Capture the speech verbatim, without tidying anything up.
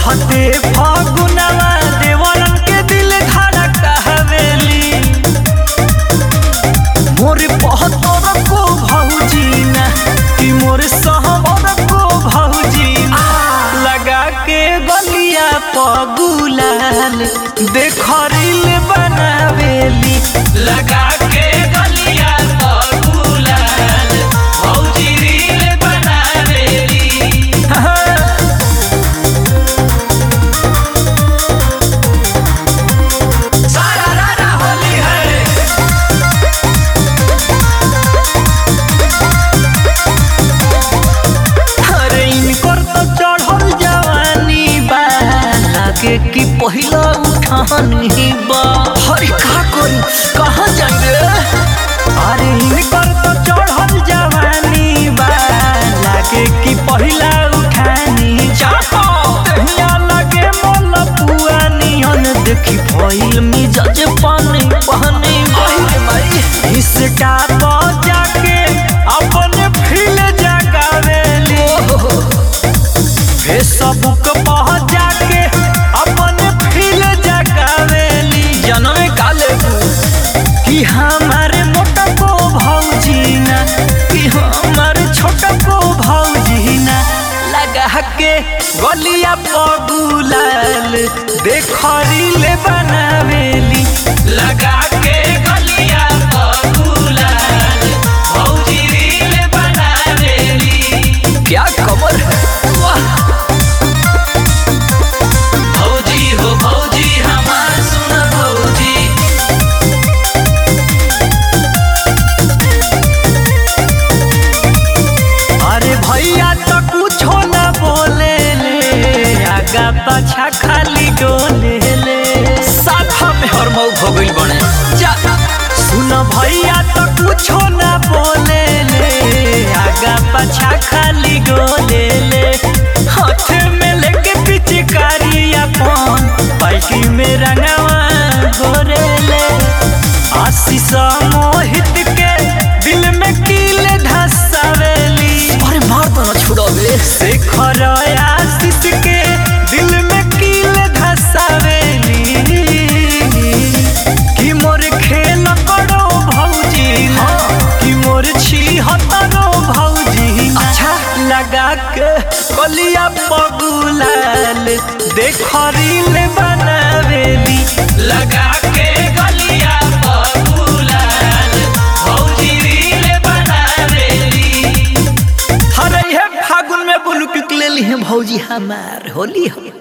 चढ़ते फागुनवा देवरन के दिल धड़का हवेली मोर पहतर को भौजी ना कि मोर सहवर को भौजी ना लगा के गलिया पगुलाल देख रील बनावेली लगा के गलिया पगुलाल भौजी रील बनावेली। सारा रारा होली है अरे इनकर तो चढ़ल जवानी बा लागे कि पहिला उठानी बा हरे का करी कहाँ जाएंगे अरे इनकर तो चढ़ल जवानी बा लागे कि पहिला उठानी चाहो तहिया लगे मोल पुआ नियन देखी भइल मिजाज पानी पानी बहिल माई इसका तो जाके अपने फील जगावेली फेसबुक पर जाके अपने फील जगावेली जनम काले कि हमारे मोटा को भौजी ना कि हमारे छोटा को भौजी ना लगा के गलिया पगुलाल देख रील बनावेली लगा के गलिया पगुलाल भौजी रील बनावेली। क्या कमर है वाह भौजी हो भौजी हमार सुन भौजी अरे भैया तो कुछो न बोले ले आगा पाछा खाली डोले ले साथा में हर मऊ हो गइल बने जा सुन भैया तो कुछो न बोले ले आगा पाछा खाली डोले ले हाथ में लेके पिचकारी अपन पाइकी में रंगवा गोरे ले आशीष मोहित के दिल में कील धसावेली अरे मार तो ना छुड़ावे शेखर आशीष के दिल में कील धसावेली कि मोर खेल करो भौजी ना कि मोर छी हतरो भौजी अच्छा लगा के कलिया पगुलाल देख रील बनावेली लगा के गलिया पगुलाल भौजी रील बनावेली। अरे हे फागुन में बुलुक ले ली है भौजी हमार होली हो।